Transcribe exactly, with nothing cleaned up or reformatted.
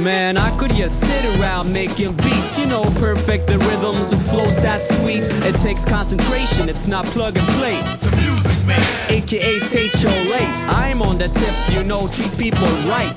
man, I could just sit around making beats, you know, perfect the rhythms with flows that sweet. It takes concentration, it's not plug and play. The music man, A K A Tate Show late. I'm on the tip, you know, treat people right.